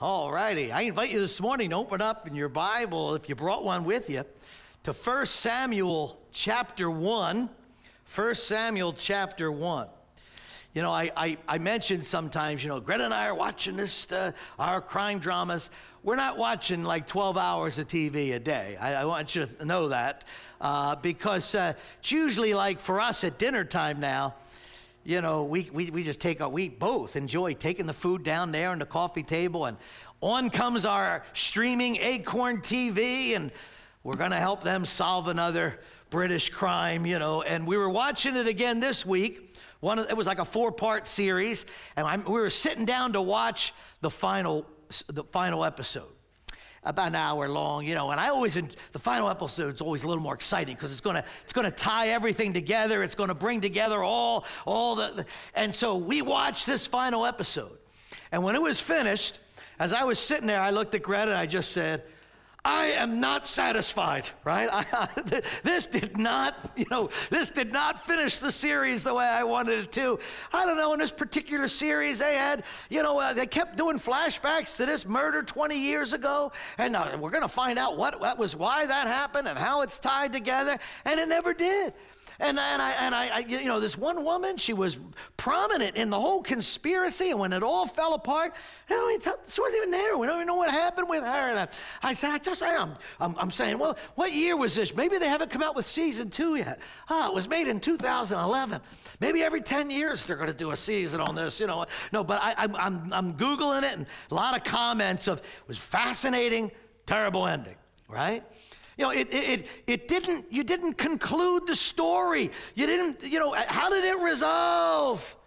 All righty. I invite you this morning to open up in your Bible, if you brought one with you, to 1 Samuel chapter 1. 1 Samuel chapter 1. You know, I mentioned sometimes, Greta and I are watching our crime dramas. We're not watching like 12 hours of TV a day. I want you to know that because it's usually like for us at dinner time now, we just we both enjoy taking the food down there on the coffee table, and on comes our streaming Acorn TV, and we're going to help them solve another British crime, and we were watching it again this week. It was like a 4-part series, and we were sitting down to watch the final episode. About an hour long, and I always, the final episode's always a little more exciting because it's gonna tie everything together. It's gonna bring together all the, and so we watched this final episode. And when it was finished, as I was sitting there, I looked at Greta and I just said, I am not satisfied, right? This did not finish the series the way I wanted it to. I don't know, in this particular series, they had, they kept doing flashbacks to this murder 20 years ago, and we're going to find out why that happened and how it's tied together, and it never did. And this one woman, she was prominent in the whole conspiracy, and when it all fell apart, she wasn't even there. We don't even know what happened with her. And I'm saying, well, what year was this? Maybe they haven't come out with season 2 yet. It was made in 2011. Maybe every 10 years they're going to do a season on this, No, but I'm Googling it, and a lot of comments of, it was fascinating, terrible ending, right? It didn't, you didn't conclude the story. You didn't, how did it resolve?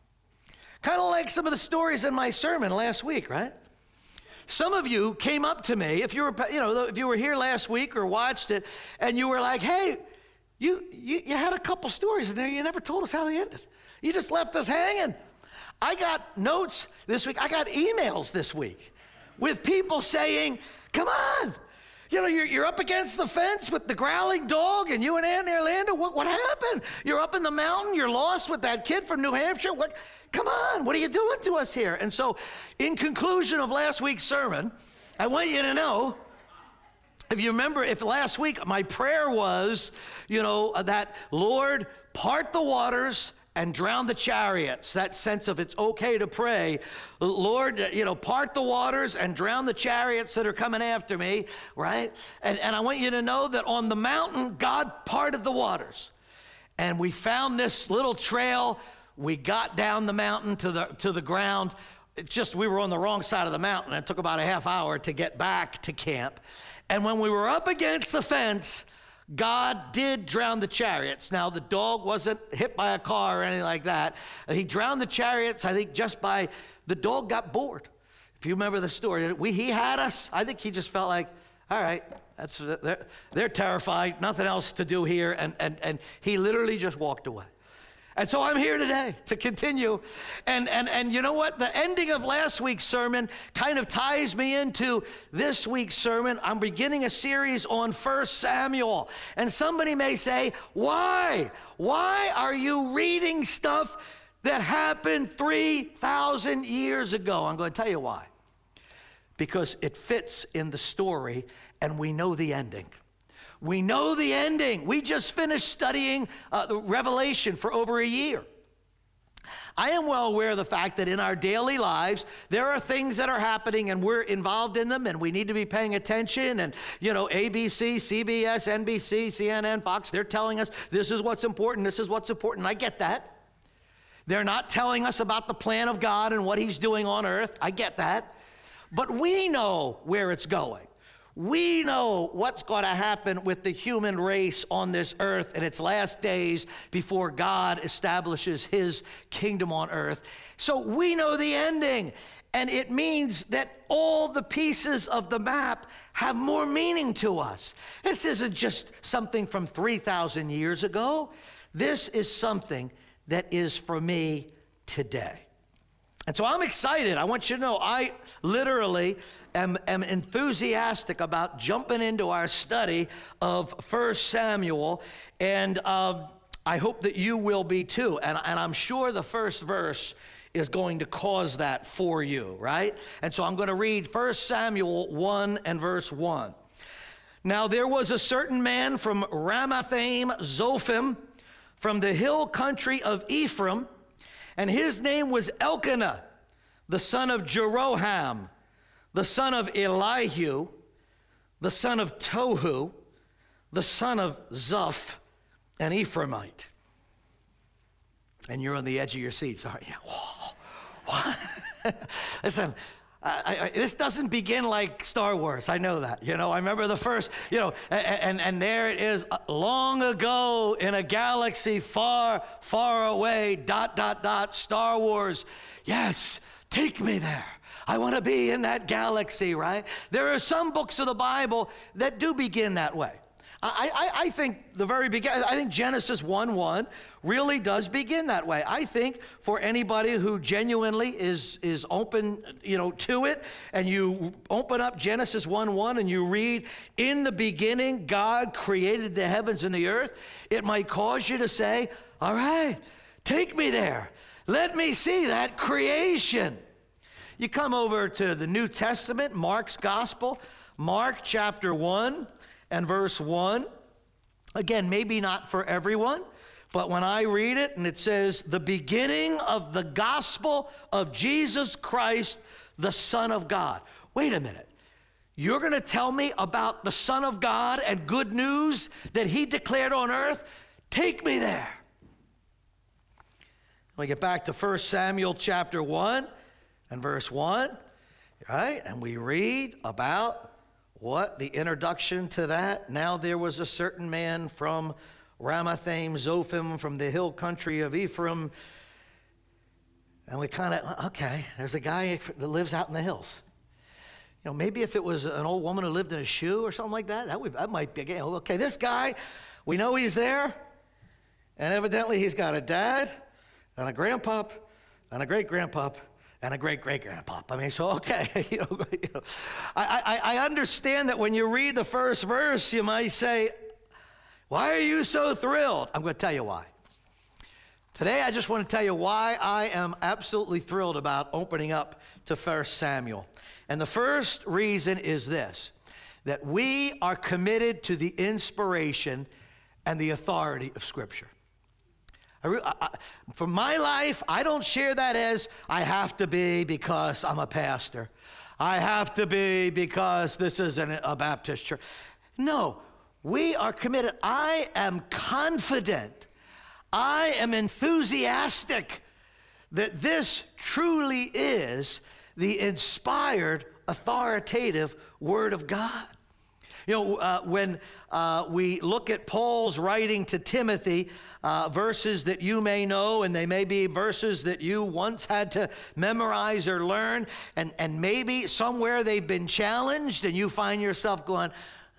Kind of like some of the stories in my sermon last week, right? Some of you came up to me, if you were here last week or watched it, and you were like, hey, you had a couple stories in there, you never told us how they ended. You just left us hanging. I got notes this week, I got emails this week with people saying, come on, you're up against the fence with the growling dog, and you and Aunt Orlando, what happened? You're up in the mountain, you're lost with that kid from New Hampshire. Come on, what are you doing to us here? And so, in conclusion of last week's sermon, I want you to know, if you remember, if last week my prayer was, that Lord, part the waters and drown the chariots, that sense of it's okay to pray. Lord, part the waters and drown the chariots that are coming after me, right? And I want you to know that on the mountain, God parted the waters. And we found this little trail. We got down the mountain to the ground. We were on the wrong side of the mountain. It took about a half hour to get back to camp. And when we were up against the fence, God did drown the chariots. Now, the dog wasn't hit by a car or anything like that. He drowned the chariots, I think, the dog got bored. If you remember the story, he had us. I think he just felt like, all right, they're terrified, nothing else to do here, and he literally just walked away. And so I'm here today to continue. And you know what? The ending of last week's sermon kind of ties me into this week's sermon. I'm beginning a series on 1 Samuel. And somebody may say, why? Why are you reading stuff that happened 3,000 years ago? I'm going to tell you why. Because it fits in the story, and we know the ending. We know the ending. We just finished studying the Revelation for over a year. I am well aware of the fact that in our daily lives, there are things that are happening and we're involved in them and we need to be paying attention. And, ABC, CBS, NBC, CNN, Fox, they're telling us this is what's important, this is what's important. I get that. They're not telling us about the plan of God and what he's doing on earth. I get that. But we know where it's going. We know what's going to happen with the human race on this earth in its last days before God establishes his kingdom on earth. So we know the ending, and it means that all the pieces of the map have more meaning to us. This isn't just something from 3,000 years ago. This is something that is for me today. And so I'm excited. I want you to know I literally am enthusiastic about jumping into our study of 1 Samuel, and I hope that you will be too. And I'm sure the first verse is going to cause that for you, right? And so I'm going to read 1 Samuel 1 and verse 1. Now there was a certain man from Ramathaim Zophim, from the hill country of Ephraim, and his name was Elkanah, the son of Jeroham, the son of Elihu, the son of Tohu, the son of Zuph, an Ephraimite. And you're on the edge of your seats, aren't you? Whoa, what? Listen, this doesn't begin like Star Wars. I know that. I remember the first, and there it is, long ago in a galaxy far, far away, ... Star Wars. Yes, take me there. I want to be in that galaxy, right? There are some books of the Bible that do begin that way. I think the very beginning, I think Genesis 1:1 really does begin that way. I think for anybody who genuinely is open, to it, and you open up Genesis 1:1 and you read, in the beginning, God created the heavens and the earth, it might cause you to say, all right, take me there. Let me see that creation. You come over to the New Testament, Mark's Gospel, Mark chapter 1 and verse 1. Again, maybe not for everyone, but when I read it and it says, the beginning of the gospel of Jesus Christ, the Son of God. Wait a minute. You're going to tell me about the Son of God and good news that he declared on earth? Take me there. We get back to 1 Samuel chapter 1 and verse 1, right? And we read about what? The introduction to that. Now there was a certain man from Ramathaim Zophim, from the hill country of Ephraim. And we kind of, okay, there's a guy that lives out in the hills. Maybe if it was an old woman who lived in a shoe or something like that, that might be, okay, this guy, we know he's there. And evidently he's got a dad and a grandpop and a great-grandpop and a great-great-grandpop. So okay, I understand that when you read the first verse, you might say, why are you so thrilled? I'm going to tell you why. Today, I just want to tell you why I am absolutely thrilled about opening up to 1 Samuel. And the first reason is this, that we are committed to the inspiration and the authority of Scripture. For my life, I don't share that as I have to be because I'm a pastor. I have to be because this is a Baptist church. No, we are committed. I am confident. I am enthusiastic that this truly is the inspired, authoritative Word of God. When we look at Paul's writing to Timothy, verses that you may know, and they may be verses that you once had to memorize or learn, and maybe somewhere they've been challenged, and you find yourself going,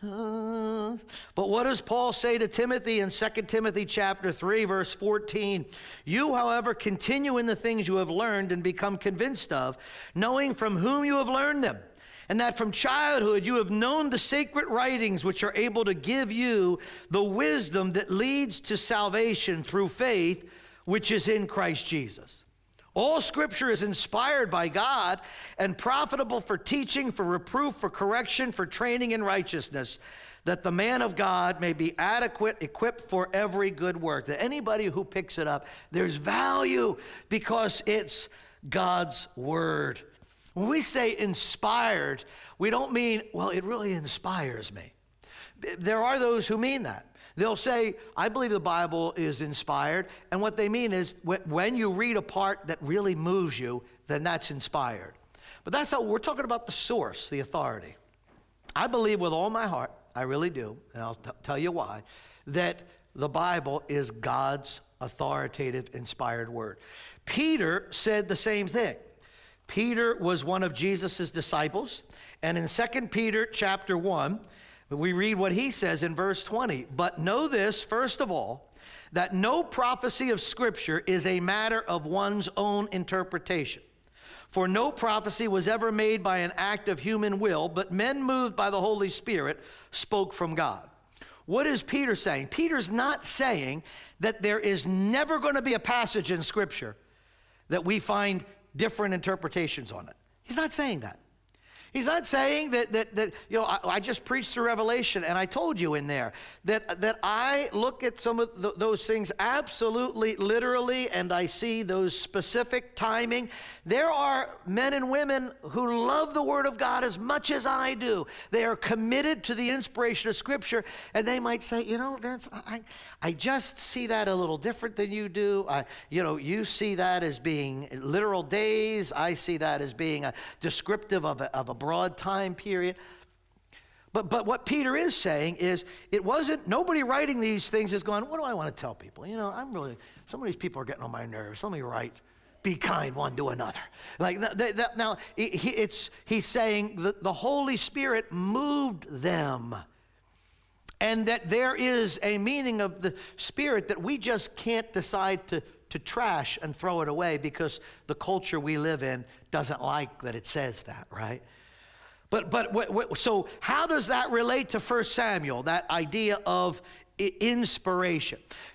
But what does Paul say to Timothy in 2 Timothy chapter 3, verse 14? You, however, continue in the things you have learned and become convinced of, knowing from whom you have learned them, and that from childhood you have known the sacred writings which are able to give you the wisdom that leads to salvation through faith, which is in Christ Jesus. All Scripture is inspired by God and profitable for teaching, for reproof, for correction, for training in righteousness, that the man of God may be adequate, equipped for every good work. That anybody who picks it up, there's value because it's God's Word. When we say inspired, we don't mean, well, it really inspires me. There are those who mean that. They'll say, I believe the Bible is inspired, and what they mean is when you read a part that really moves you, then that's inspired. But that's how we're talking about the source, the authority. I believe with all my heart, I really do, and I'll tell you why, that the Bible is God's authoritative, inspired word. Peter said the same thing. Peter was one of Jesus' disciples, and in 2 Peter chapter 1, we read what he says in verse 20. But know this, first of all, that no prophecy of Scripture is a matter of one's own interpretation. For no prophecy was ever made by an act of human will, but men moved by the Holy Spirit spoke from God. What is Peter saying? Peter's not saying that there is never going to be a passage in Scripture that we find different interpretations on it. He's not saying that. He's not saying that I just preached through Revelation, and I told you in there that I look at some of those things absolutely literally, and I see those specific timing. There are men and women who love the Word of God as much as I do. They are committed to the inspiration of Scripture, and they might say, Vince, I just see that a little different than you do. You see that as being literal days. I see that as being a descriptive of a broad time period. But what Peter is saying is, it wasn't, nobody writing these things is going, what do I want to tell people? Some of these people are getting on my nerves. Let me write, be kind one to another. Now, he's saying that the Holy Spirit moved them. And that there is a meaning of the Spirit that we just can't decide to trash and throw it away because the culture we live in doesn't like that it says that, right? So how does that relate to 1 Samuel, that idea of inspiration?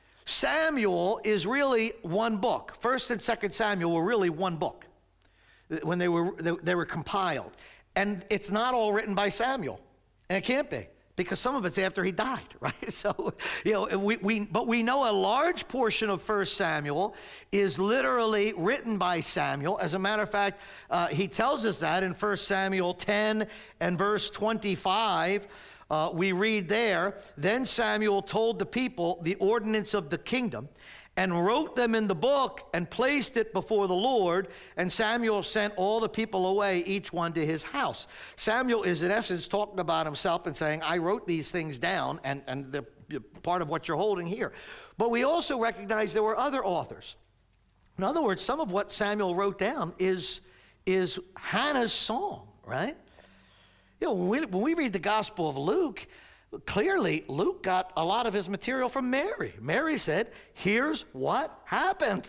Samuel is really one book. 1 and 2 Samuel were really one book when they were compiled. And it's not all written by Samuel, and it can't be, because some of it's after he died, right? So, but we know a large portion of 1 Samuel is literally written by Samuel. As a matter of fact, he tells us that in 1 Samuel 10 and verse 25. We read there, then Samuel told the people the ordinance of the kingdom and wrote them in the book and placed it before the Lord. And Samuel sent all the people away, each one to his house. Samuel is in essence talking about himself and saying, I wrote these things down, and the part of what you're holding here. But we also recognize there were other authors. In other words, some of what Samuel wrote down is Hannah's song, right? When we read the Gospel of Luke, clearly Luke got a lot of his material from Mary. Mary said, here's what happened.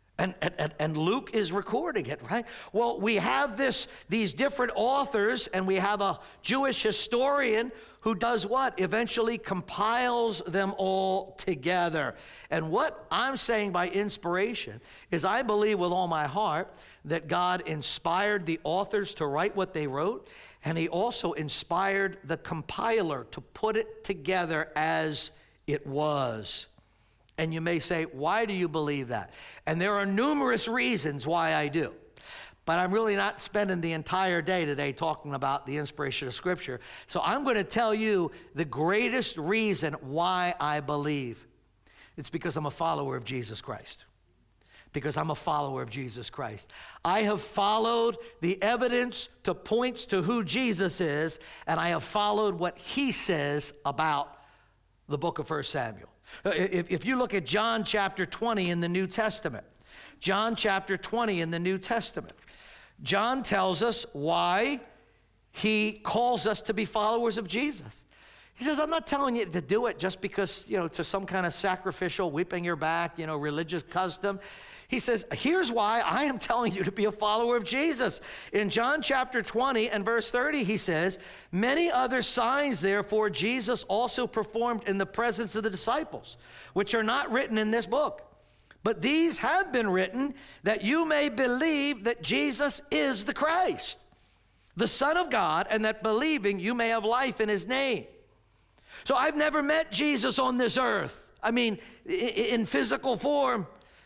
And Luke is recording it, right? Well, we have these different authors, and we have a Jewish historian who does what? Eventually compiles them all together. And what I'm saying by inspiration is I believe with all my heart that God inspired the authors to write what they wrote, and he also inspired the compiler to put it together as it was. And you may say, why do you believe that? And there are numerous reasons why I do. But I'm really not spending the entire day today talking about the inspiration of Scripture. So I'm going to tell you the greatest reason why I believe. It's because I'm a follower of Jesus Christ. Because I'm a follower of Jesus Christ. I have followed the evidence to points to who Jesus is, and I have followed what he says about the book of 1 Samuel. If you look at John chapter 20 in the New Testament, John chapter 20 in the New Testament, John tells us why he calls us to be followers of Jesus. He says, I'm not telling you to do it just because, to some kind of sacrificial, whipping your back, religious custom. He says, here's why I am telling you to be a follower of Jesus. In John chapter 20 and verse 30, he says, many other signs, therefore, Jesus also performed in the presence of the disciples, which are not written in this book. But these have been written that you may believe that Jesus is the Christ, the Son of God, and that believing you may have life in his name. So I've never met Jesus on this earth. I mean, in physical form.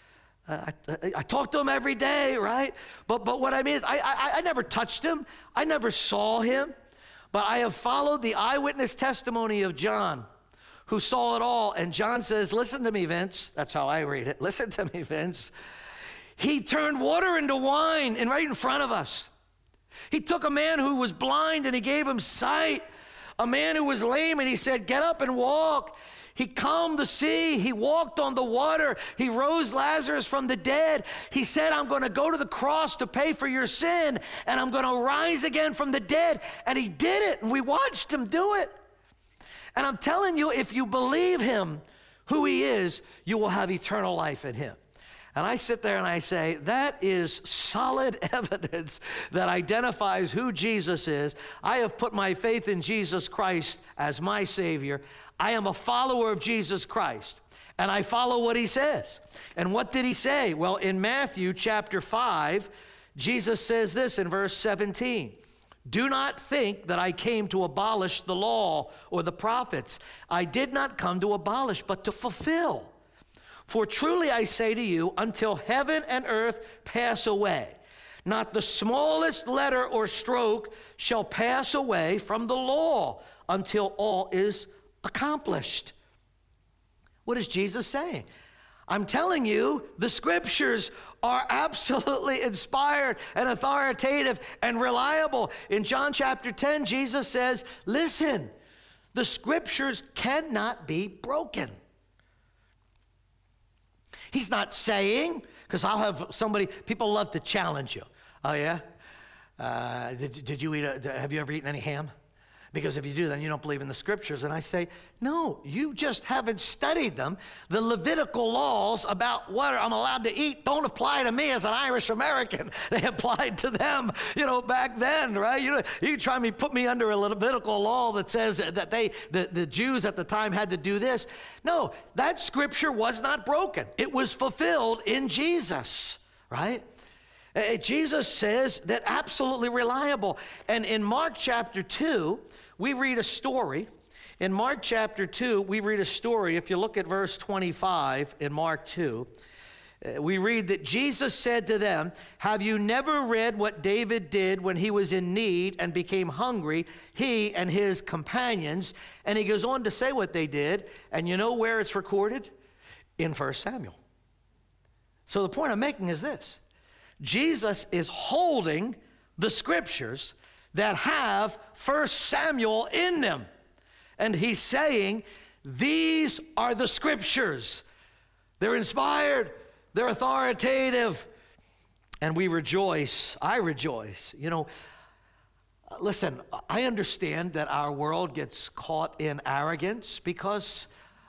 I talk to him every day, right? But what I mean is I never touched him. I never saw him. But I have followed the eyewitness testimony of John, who saw it all. And John says, listen to me, Vince. That's how I read it. Listen to me, Vince. He turned water into wine and right in front of us. He took a man who was blind and he gave him sight. A man who was lame, and he said, get up and walk. He calmed the sea. He walked on the water. He rose Lazarus from the dead. He said, I'm going to go to the cross to pay for your sin, and I'm going to rise again from the dead. And he did it, and we watched him do it. And I'm telling you, if you believe him, who he is, you will have eternal life in him. And I sit there and I say, that is solid evidence that identifies who Jesus is. I have put my faith in Jesus Christ as my Savior. I am a follower of Jesus Christ. and I follow what he says. And what did he say? Well, in Matthew chapter 5, Jesus says this in verse 17. Do not think that I came to abolish the law or the prophets. I did not come to abolish, but to fulfill. For truly I say to you, until heaven and earth pass away, not the smallest letter or stroke shall pass away from the law until all is accomplished. What is Jesus saying? I'm telling you, the scriptures are absolutely inspired and authoritative and reliable. In John chapter 10, Jesus says, listen, the scriptures cannot be broken. He's not saying, because I'll have somebody, people love to challenge you. Oh, yeah? Did you have you ever eaten any ham? Because if you do, then you don't believe in the scriptures. And I say, no, you just haven't studied them. The Levitical laws about what I'm allowed to eat don't apply to me as an Irish American. They applied to them, back then, right? You can try me, put me under a Levitical law that says that the Jews at the time had to do this. No, that scripture was not broken. It was fulfilled in Jesus, right? Jesus says that absolutely reliable. And in Mark chapter 2, we read a story. In Mark chapter 2, we read a story. If you look at verse 25 in Mark 2, we read that Jesus said to them, have you never read what David did when he was in need and became hungry, he and his companions? And he goes on to say what they did. And you know where it's recorded? In 1 Samuel. So the point I'm making is this. Jesus is holding the scriptures that have 1 Samuel in them. And he's saying, these are the scriptures. They're inspired, they're authoritative, and we rejoice. I rejoice. Listen, I understand that our world gets caught in arrogance because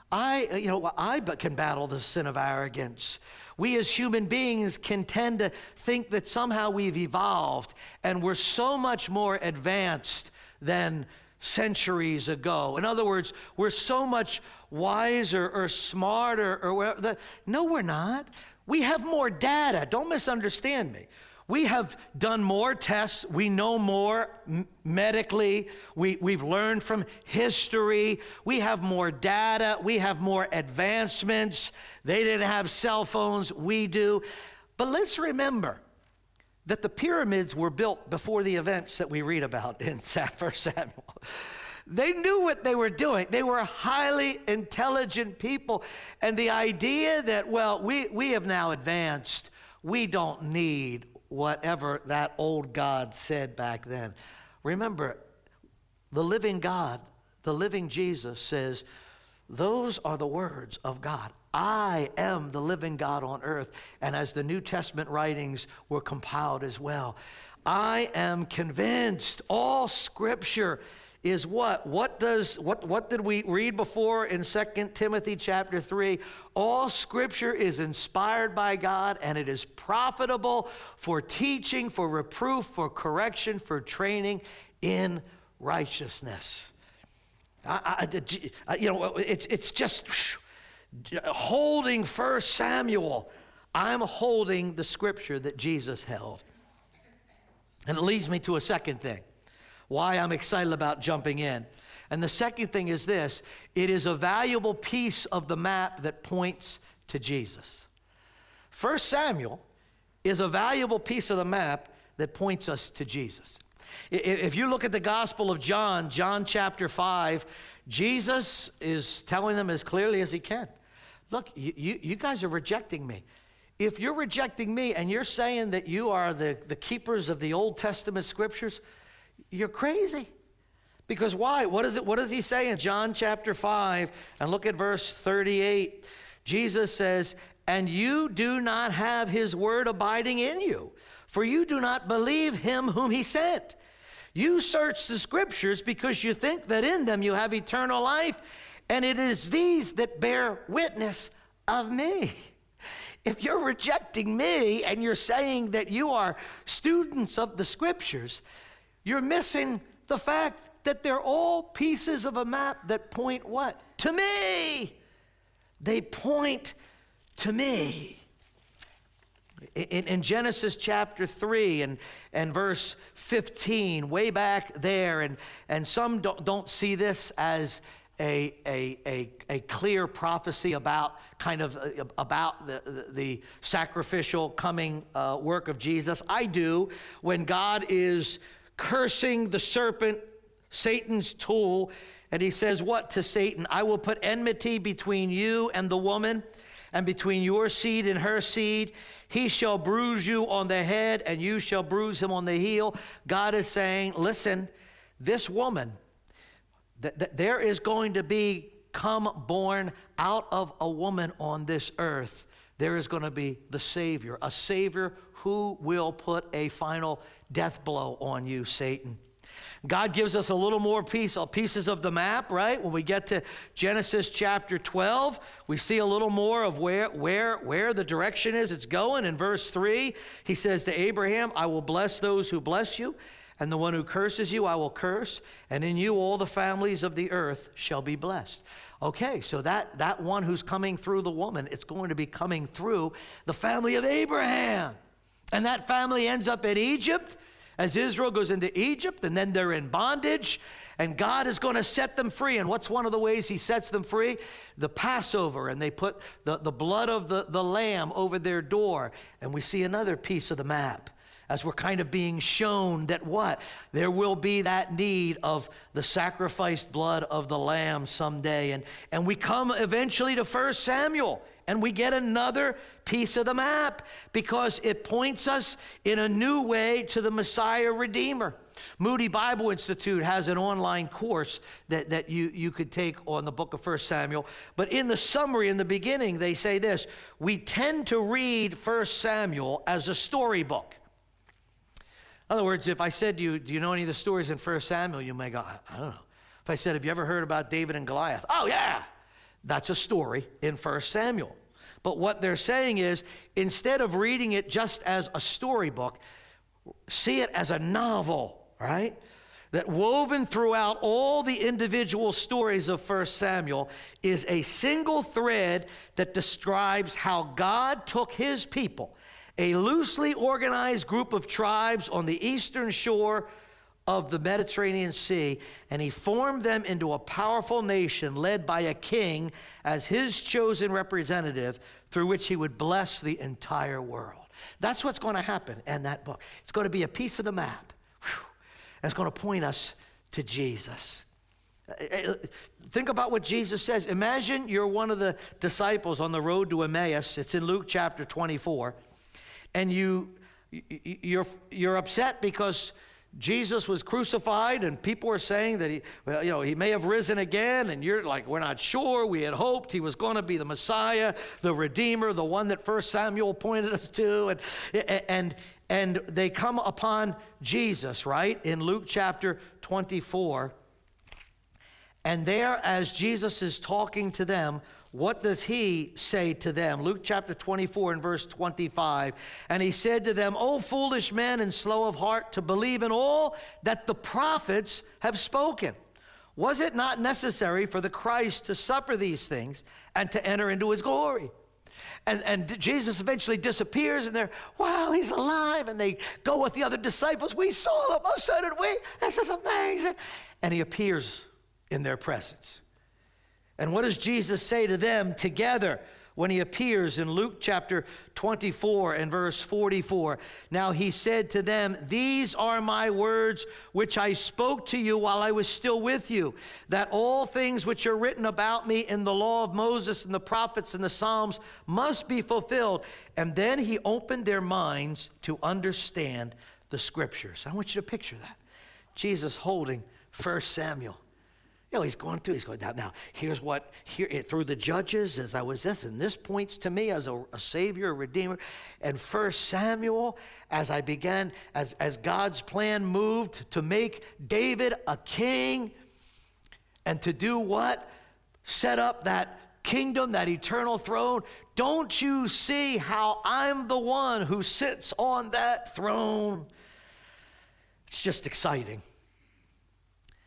I can battle the sin of arrogance. We as human beings can tend to think that somehow we've evolved and we're so much more advanced than centuries ago. In other words, we're so much wiser or smarter or whatever. No, we're not. We have more data. Don't misunderstand me. We have done more tests. We know more medically. We've learned from history. We have more data. We have more advancements. They didn't have cell phones. We do. But let's remember that the pyramids were built before the events that we read about in 1 Samuel. They knew what they were doing. They were highly intelligent people. And the idea that, we have now advanced. We don't need whatever that old God said back then. Remember, the living God, the living Jesus says, those are the words of God. I am the living God on earth. And as the New Testament writings were compiled as well, I am convinced all scripture is what? What did we read before in 2 Timothy chapter 3? All scripture is inspired by God, and it is profitable for teaching, for reproof, for correction, for training in righteousness. It's just holding 1 Samuel. I'm holding the scripture that Jesus held. And it leads me to a second thing. Why I'm excited about jumping in. And the second thing is this. It is a valuable piece of the map that points to Jesus. 1 Samuel is a valuable piece of the map that points us to Jesus. If you look at the Gospel of John, John chapter 5, Jesus is telling them as clearly as he can. Look, you guys are rejecting me. If you're rejecting me and you're saying that you are the keepers of the Old Testament scriptures, you're crazy. Because why? What does he say in John chapter 5? And look at verse 38. Jesus says, and you do not have his word abiding in you, for you do not believe him whom he sent. You search the scriptures because you think that in them you have eternal life, and it is these that bear witness of me. If you're rejecting me and you're saying that you are students of the scriptures, you're missing the fact that they're all pieces of a map that point what? To me. they point to me. In Genesis chapter 3 and verse 15, way back there, and some don't see this as a clear prophecy about about the sacrificial coming work of Jesus. I do. When God is cursing the serpent, Satan's tool, and he says what to Satan? I will put enmity between you and the woman, and between your seed and her seed. He shall bruise you on the head, and you shall bruise him on the heel. God is saying, listen, this woman, there is going to be born out of a woman on this earth. There is going to be the Savior, a Savior who will put a final death blow on you, Satan. God gives us a little more pieces of the map, right? When we get to Genesis chapter 12, we see a little more of where the direction is it's going. In verse 3, he says to Abraham, I will bless those who bless you, and the one who curses you I will curse, and in you all the families of the earth shall be blessed. Okay, so that one who's coming through the woman, it's going to be coming through the family of Abraham. And that family ends up in Egypt, as Israel goes into Egypt, and then they're in bondage, and God is going to set them free. And what's one of the ways he sets them free? The Passover, and they put the blood of the lamb over their door. And we see another piece of the map as we're kind of being shown that what? There will be that need of the sacrificed blood of the lamb someday. And we come eventually to 1 Samuel. And we get another piece of the map because it points us in a new way to the Messiah Redeemer. Moody Bible Institute has an online course that you could take on the book of 1 Samuel. But in the summary, in the beginning, they say this: we tend to read 1 Samuel as a storybook. In other words, if I said to you, do you know any of the stories in 1 Samuel? You may go, I don't know. If I said, have you ever heard about David and Goliath? Oh, yeah. That's a story in 1 Samuel. But what they're saying is, instead of reading it just as a storybook, see it as a novel, right? That woven throughout all the individual stories of 1 Samuel is a single thread that describes how God took his people, a loosely organized group of tribes on the eastern shore of the Mediterranean Sea, and he formed them into a powerful nation led by a king as his chosen representative, through which he would bless the entire world. That's what's going to happen in that book. It's going to be a piece of the map. And it's going to point us to Jesus. Think about what Jesus says. Imagine you're one of the disciples on the road to Emmaus. It's in Luke chapter 24. And you're upset because Jesus was crucified, and people are saying that he may have risen again, and you're like, we're not sure. We had hoped he was going to be the Messiah, the Redeemer, the one that 1 Samuel pointed us to, and they come upon Jesus, right, in Luke chapter 24, and there, as Jesus is talking to them, what does he say to them? Luke chapter 24 and verse 25. And he said to them, O foolish men and slow of heart to believe in all that the prophets have spoken. Was it not necessary for the Christ to suffer these things and to enter into his glory? And Jesus eventually disappears, and they're, wow, he's alive. And they go with the other disciples. We saw him. Oh, so did we. This is amazing. And he appears in their presence. And what does Jesus say to them together when he appears in Luke chapter 24 and verse 44? Now he said to them, these are my words which I spoke to you while I was still with you, that all things which are written about me in the law of Moses and the prophets and the Psalms must be fulfilled. And then he opened their minds to understand the scriptures. I want you to picture that. Jesus holding 1 Samuel. He's going down. Now, here's what, through the judges, as I was this, and this points to me as a Savior, a Redeemer. And 1 Samuel, as I began, as God's plan moved to make David a king, and to do what? Set up that kingdom, that eternal throne. Don't you see how I'm the one who sits on that throne? It's just exciting.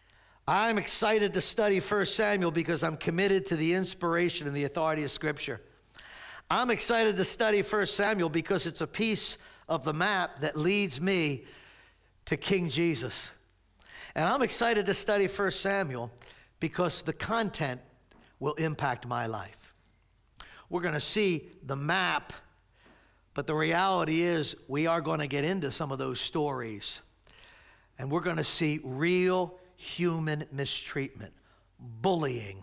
I'm excited to study 1 Samuel because I'm committed to the inspiration and the authority of Scripture. I'm excited to study 1 Samuel because it's a piece of the map that leads me to King Jesus. And I'm excited to study 1 Samuel because the content will impact my life. We're going to see the map, but the reality is we are going to get into some of those stories. And we're going to see real human mistreatment, bullying,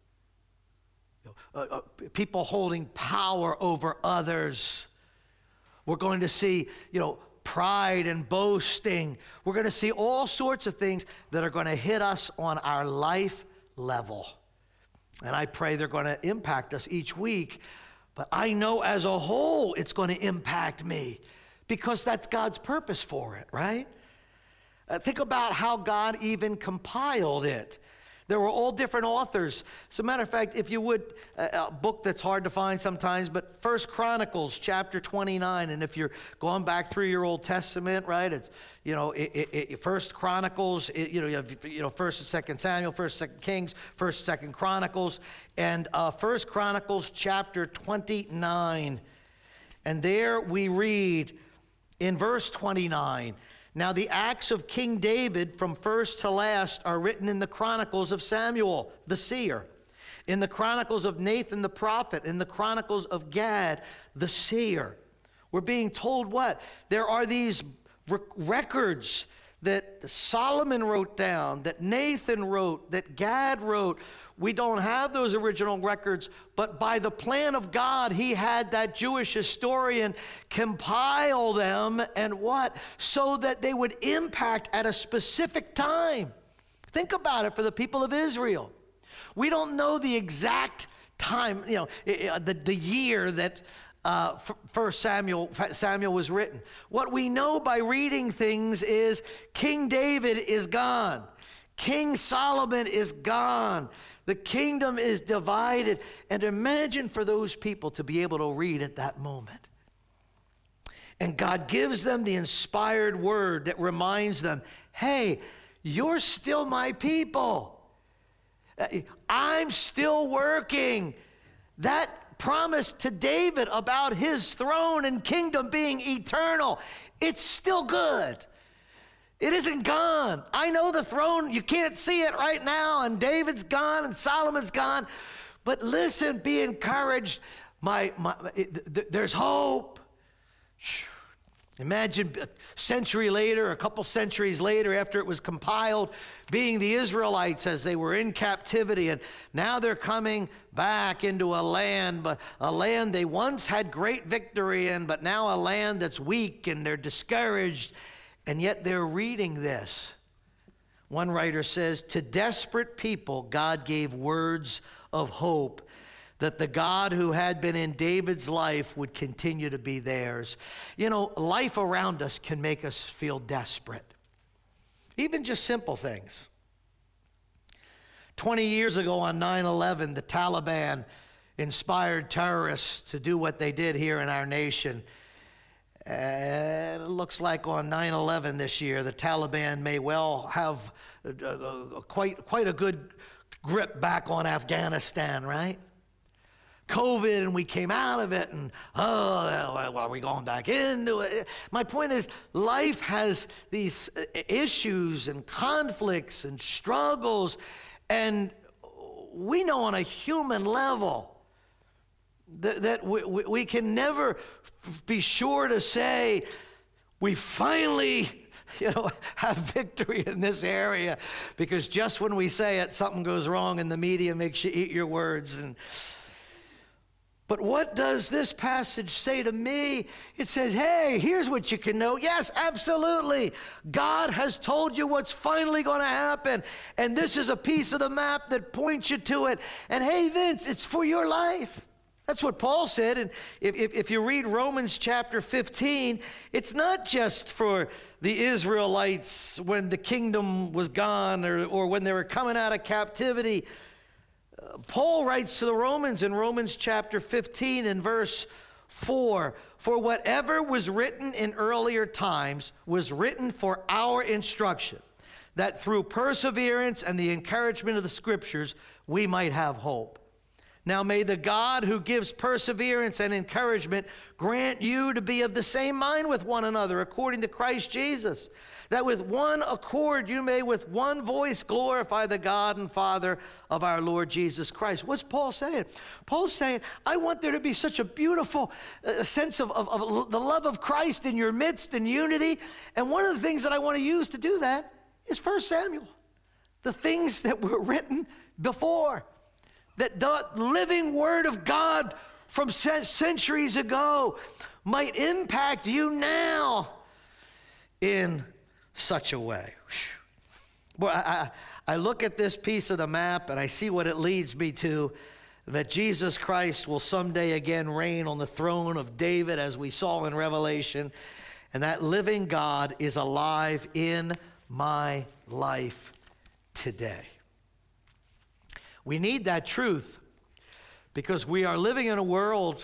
people holding power over others. We're going to see, pride and boasting. We're going to see all sorts of things that are going to hit us on our life level. And I pray they're going to impact us each week. But I know as a whole it's going to impact me because that's God's purpose for it, right? Think about how God even compiled it. There were all different authors. As a matter of fact, if you would, a book that's hard to find sometimes, but 1 Chronicles chapter 29, and if you're going back through your Old Testament, right, it's, 1 Chronicles, you have 1st and 2nd Samuel, 1st, 2nd Kings, 1st, 2nd Chronicles, and 1 Chronicles chapter 29. And there we read in verse 29, now the acts of King David from first to last are written in the Chronicles of Samuel, the seer, in the Chronicles of Nathan the prophet, in the Chronicles of Gad, the seer. We're being told what? There are these records that Solomon wrote down, that Nathan wrote, that Gad wrote. We don't have those original records, but by the plan of God, he had that Jewish historian compile them and what? So that they would impact at a specific time. Think about it for the people of Israel. We don't know the exact time, the year that 1 Samuel was written. What we know by reading things is King David is gone. King Solomon is gone. The kingdom is divided. And imagine for those people to be able to read at that moment. And God gives them the inspired word that reminds them, hey, you're still my people. I'm still working. That promise to David about his throne and kingdom being eternal, it's still good. It isn't gone. I know the throne, you can't see it right now, and David's gone and Solomon's gone. But listen, be encouraged. There's hope. Imagine a century later, a couple centuries later, after it was compiled, being the Israelites as they were in captivity, and now they're coming back into a land they once had great victory in, but now a land that's weak, and they're discouraged. And yet they're reading this. One writer says, to desperate people, God gave words of hope that the God who had been in David's life would continue to be theirs. Life around us can make us feel desperate. Even just simple things. 20 years ago on 9/11, the Taliban inspired terrorists to do what they did here in our nation. And it looks like on 9/11 this year, the Taliban may well have quite a good grip back on Afghanistan, right? COVID, and we came out of it, and are we going back into it? My point is, life has these issues and conflicts and struggles, and we know on a human level that we can never be sure to say we finally have victory in this area, because just when we say it, something goes wrong and the media makes you eat your words. But what does this passage say to me? It says, hey, here's what you can know. Yes, absolutely. God has told you what's finally going to happen. And this is a piece of the map that points you to it. And hey, Vince, it's for your life. That's what Paul said. And if you read Romans chapter 15, it's not just for the Israelites when the kingdom was gone or when they were coming out of captivity. Paul writes to the Romans in Romans chapter 15 and verse 4, for whatever was written in earlier times was written for our instruction, that through perseverance and the encouragement of the Scriptures, we might have hope. Now may the God who gives perseverance and encouragement grant you to be of the same mind with one another according to Christ Jesus, that with one accord you may with one voice glorify the God and Father of our Lord Jesus Christ. What's Paul saying? Paul's saying, I want there to be such a beautiful sense of the love of Christ in your midst and unity. And one of the things that I want to use to do that is 1 Samuel. The things that were written before. That the living word of God from centuries ago might impact you now in such a way. Well, I look at this piece of the map and I see what it leads me to, that Jesus Christ will someday again reign on the throne of David, as we saw in Revelation, and that living God is alive in my life today. We need that truth because we are living in a world,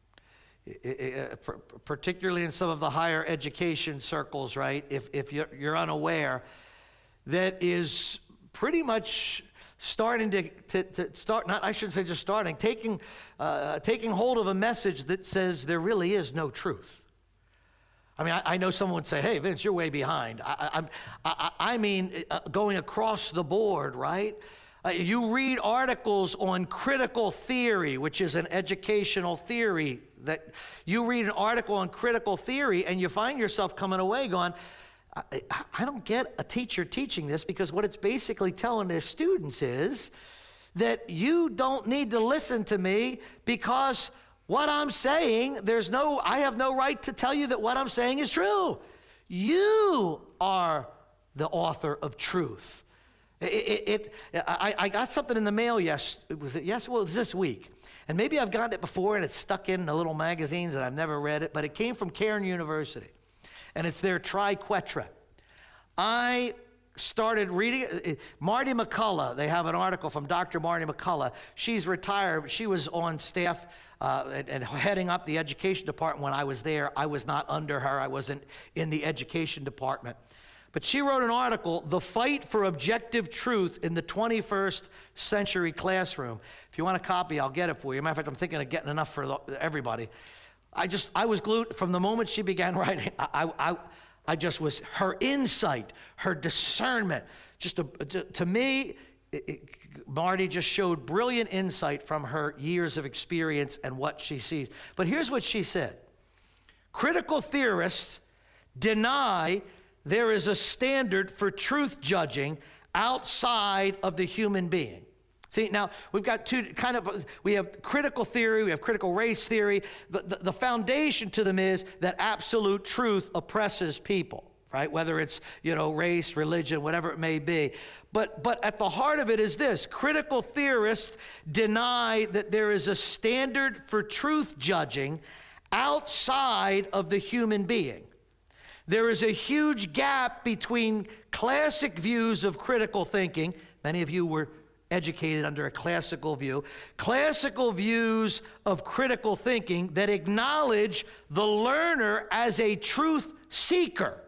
particularly in some of the higher education circles, right? If you're unaware, that is pretty much starting to start, not, I shouldn't say just starting, taking hold of a message that says there really is no truth. I mean, I know someone would say, hey, Vince, you're way behind. I mean, going across the board, right? You read articles on critical theory, which is an educational theory. That you read an article on critical theory and you find yourself coming away going, I don't get a teacher teaching this, because what it's basically telling their students is that you don't need to listen to me because what I'm saying, I have no right to tell you that what I'm saying is true. You are the author of truth. I got something in the mail Well, it was this week. And maybe I've gotten it before and it's stuck in the little magazines and I've never read it, but it came from Cairn University. And it's their Triquetra. I started reading it. Marty McCullough, they have an article from Dr. Marty McCullough. She's retired, but she was on staff and heading up the education department when I was there. I was not under her. I wasn't in the education department. But she wrote an article, The Fight for Objective Truth in the 21st Century Classroom. If you want a copy, I'll get it for you. Matter of fact, I'm thinking of getting enough for everybody. I was glued from the moment she began writing. I just was, her insight, her discernment, to me, Marty just showed brilliant insight from her years of experience and what she sees. But here's what she said. Critical theorists deny there is a standard for truth judging outside of the human being. See, now we've got we have critical theory, we have critical race theory. The foundation to them is that absolute truth oppresses people, right? Whether it's, race, religion, whatever it may be. But at the heart of it is this: critical theorists deny that there is a standard for truth judging outside of the human being. There is a huge gap between classic views of critical thinking. Many of you were educated under a classical view. Classical views of critical thinking that acknowledge the learner as a truth seeker.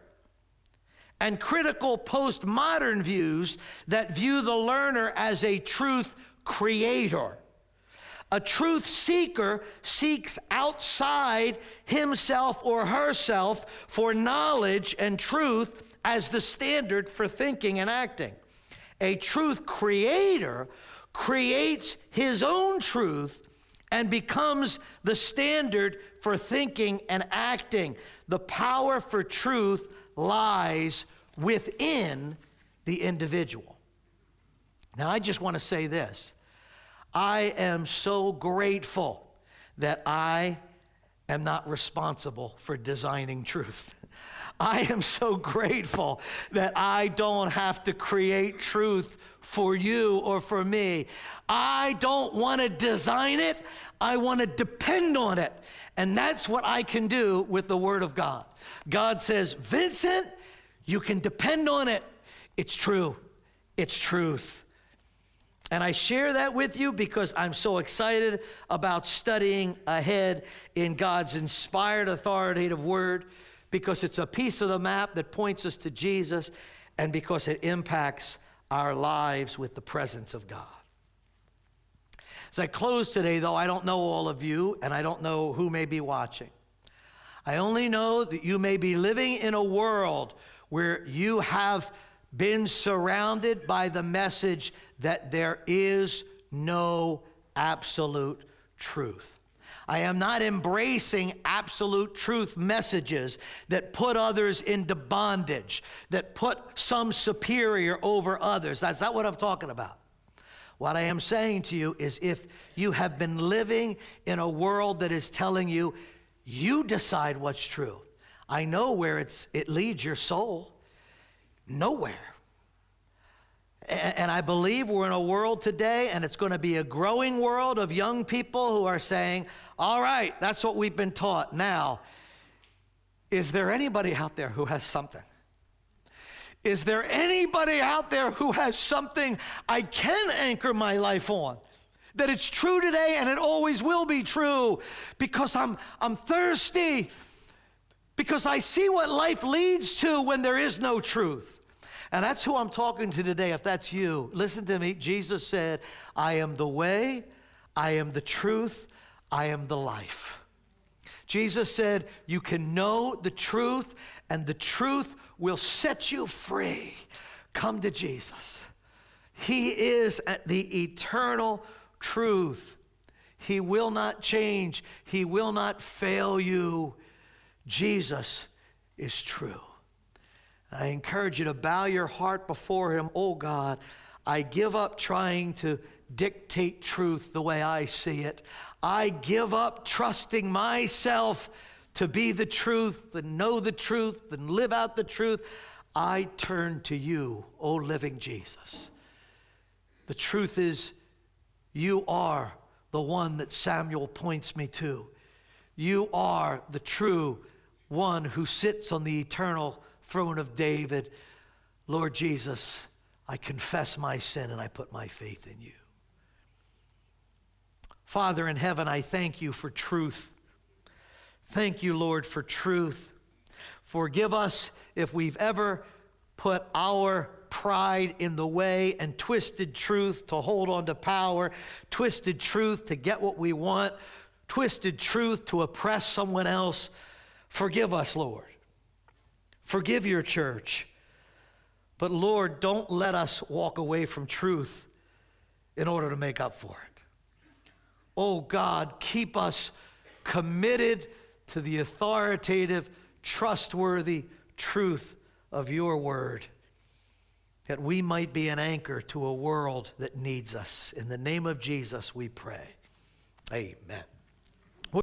And critical postmodern views that view the learner as a truth creator. A truth seeker seeks outside himself or herself for knowledge and truth as the standard for thinking and acting. A truth creator creates his own truth and becomes the standard for thinking and acting. The power for truth lies within the individual. Now, I just want to say this. I am so grateful that I am not responsible for designing truth. I am so grateful that I don't have to create truth for you or for me. I don't want to design it. I want to depend on it. And that's what I can do with the Word of God. God says, Vincent, you can depend on it. It's true. It's truth. And I share that with you because I'm so excited about studying ahead in God's inspired, authoritative Word, because it's a piece of the map that points us to Jesus. and because it impacts our lives with the presence of God. As I close today, though, I don't know all of you, and I don't know who may be watching. I only know that you may be living in a world where you have been surrounded by the message that there is no absolute truth. I am not embracing absolute truth messages that put others into bondage, that put some superior over others. That's not what I'm talking about. What I am saying to you is, if you have been living in a world that is telling you, you decide what's true. I know where it leads your soul. Nowhere. And I believe we're in a world today, and it's going to be a growing world of young people who are saying, all right, that's what we've been taught. Now, is there anybody out there who has something? Is there anybody out there who has something I can anchor my life on? That it's true today and it always will be true, because I'm thirsty, because I see what life leads to when there is no truth. And that's who I'm talking to today. If that's you, listen to me. Jesus said, I am the way, I am the truth, I am the life. Jesus said, you can know the truth, and the truth will set you free. Come to Jesus. He is the eternal truth. He will not change. He will not fail you. Jesus is true. I encourage you to bow your heart before him. Oh God, I give up trying to dictate truth the way I see it. I give up trusting myself to be the truth and know the truth and live out the truth. I turn to you, O living Jesus. The truth is, you are the one that Samuel points me to. You are the true one who sits on the eternal throne of David. Lord Jesus, I confess my sin and I put my faith in you. Father in heaven, I thank you for truth. Thank you, Lord, for truth. Forgive us if we've ever put our pride in the way and twisted truth to hold on to power, twisted truth to get what we want, twisted truth to oppress someone else. Forgive us, Lord. Forgive your church. But Lord, don't let us walk away from truth in order to make up for it. Oh God, keep us committed to the authoritative, trustworthy truth of your word, that we might be an anchor to a world that needs us. In the name of Jesus we pray. Amen.